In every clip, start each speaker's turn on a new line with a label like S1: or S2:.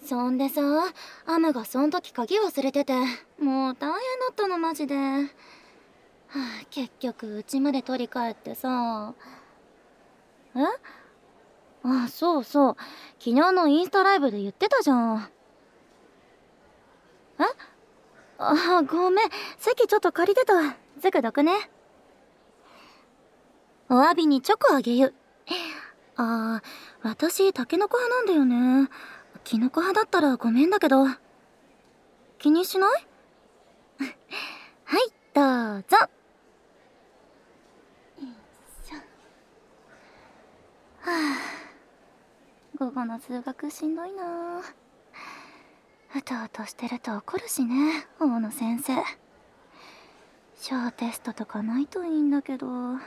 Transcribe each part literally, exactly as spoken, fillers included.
S1: そんでさ、アムがそん時鍵忘れてて、もう大変だったのマジで。はあ、結局家まで取り帰ってさ。え？あ、そうそう。昨日のインスタライブで言ってたじゃん。え？あ、ごめん。席ちょっと借りてた。すぐどくね。お詫びにチョコあげゆ。あー、私タケノコ派なんだよね。キノコ派だったらごめんだけど。気にしない？はい、どうぞ。よいしょ。はあ、午後の数学しんどいな。うとうとしてると怒るしね、大野先生。小テストとかないといいんだけど。って、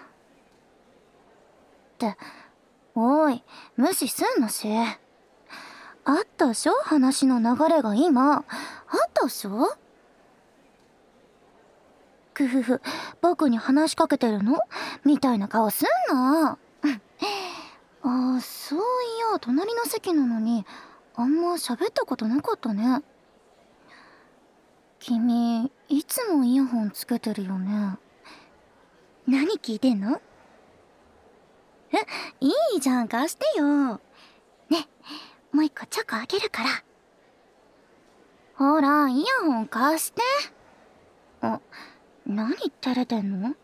S1: おい、無視すんなし。あったっしょ、話の流れが今。あったっしょ。くふふ、僕に話しかけてるのみたいな顔すんな。ああ、そういや、隣の席なのに、あんま喋ったことなかったね。君、いつもイヤホンつけてるよね。何聞いてんの？え、いいじゃん、貸してよ。ね、もう一個チョコあげるから。ほら、イヤホン貸して。あ、何照れてんの？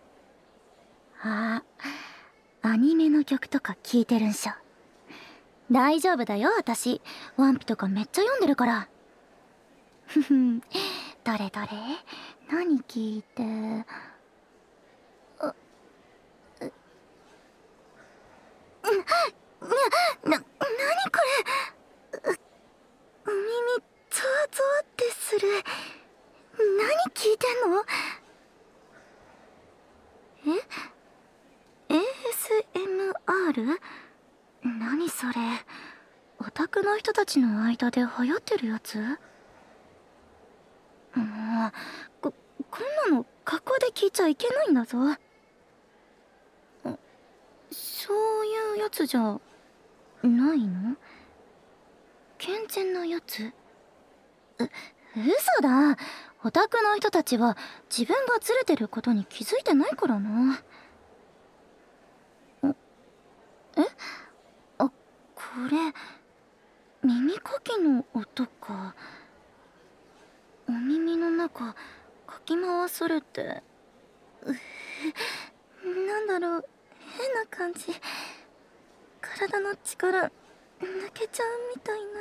S1: あ、アニメの曲とか聞いてるんしょ。大丈夫だよ、私。ワンピとかめっちゃ読んでるから。ふふん、どれどれ、何聞いて。あ、う、な、な、なにこれ。う、お耳、ゾワゾワってする。何聞いてんの？え？ エーエスエムアール？ 何それ。オタクの人たちの間で流行ってるやつ？もう、こ、こんなの学校で聞いちゃいけないんだぞ。そういうやつじゃないの？健全なやつ？う、嘘だ。オタクの人たちは自分がずれてることに気づいてないからな。え？あ、これ耳かきの音か。お耳の中かき回されて、う、なんだろう、変な感じ。体の力抜けちゃうみたいな。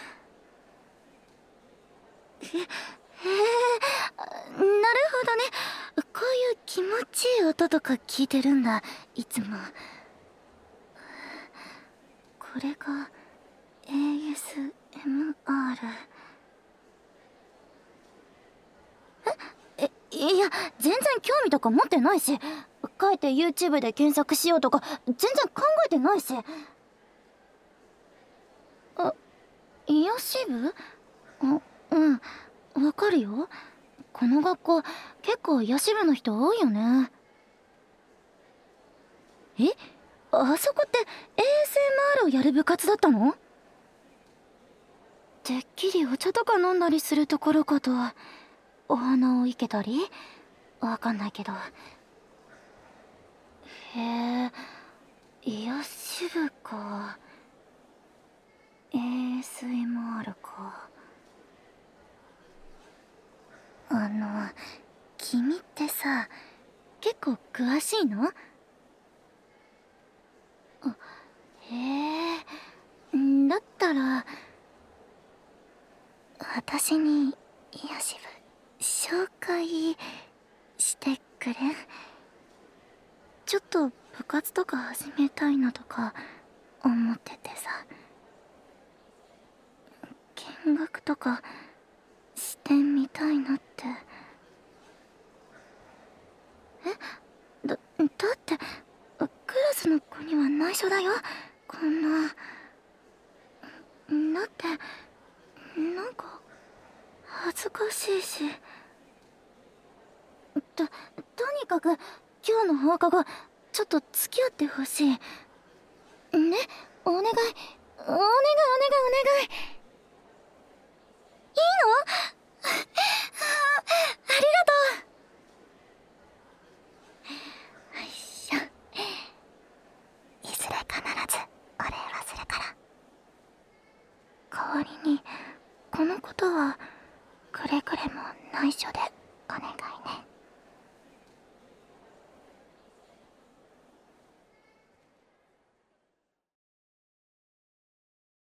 S1: え、へえ、なるほどね。こういう気持ちいい音とか聞いてるんだ、いつも。これが エーエスエムアール。 え、え、いや、全然興味とか持ってないし、かえって YouTube で検索しようとか全然考えてないし。あ、癒し部？あ、うん、わかるよ。この学校結構癒し部の人多いよね。え、あそこって エーエスエムアール をやる部活だったの？てっきりお茶とか飲んだりするところかと。お花を生けたりわかんないけど。へえ、癒し部か。 エーエスエムアール か。あの、君ってさ、結構詳しいの？あ、へえ、んだったら私に癒し部紹介してくれん？ちょっと部活とか始めたいなとか思っててさ。見学とかしてみたいなって。え？だ、だってクラスの子には内緒だよ、こんな。だってなんか恥ずかしいし。と、とにかく今日の放課後ちょっと付き合ってほしいね。お願い、お願い、お願い、お願い。 ありがとう。よいしょ。いずれ必ずお礼はするから。代わりにこのことはくれぐれも内緒でお願い。